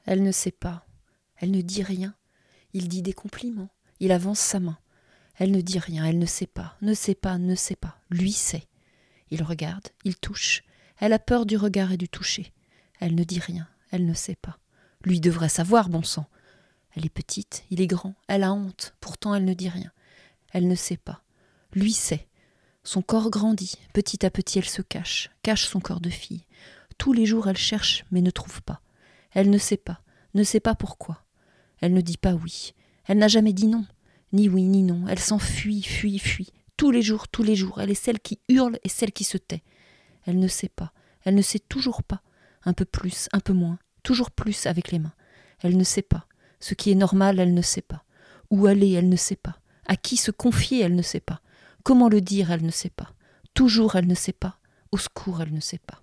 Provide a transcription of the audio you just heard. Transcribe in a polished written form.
Elle ne sait pas. Elle ne dit rien. Il dit des compliments. Il avance sa main. Elle ne dit rien. Elle ne sait pas. Ne sait pas, ne sait pas. Lui sait. Il regarde. Il touche. Elle a peur du regard et du toucher. Elle ne dit rien. Elle ne sait pas. Lui devrait savoir, bon sang. Elle est petite. Il est grand. Elle a honte. Pourtant, elle ne dit rien. Elle ne sait pas. Lui sait. Son corps grandit. Petit à petit, elle se cache. Cache son corps de fille. Tous les jours, elle cherche, mais ne trouve pas. Elle ne sait pas pourquoi. Elle ne dit pas oui. Elle n'a jamais dit non. Ni oui, ni non. Elle s'enfuit, fuit, fuit. Tous les jours, elle est celle qui hurle et celle qui se tait. Elle ne sait pas. Elle ne sait toujours pas. Un peu plus, un peu moins. Toujours plus avec les mains. Elle ne sait pas. Ce qui est normal, elle ne sait pas. Où aller, elle ne sait pas. À qui se confier, elle ne sait pas. Comment le dire, elle ne sait pas. Toujours, elle ne sait pas. Au secours, elle ne sait pas.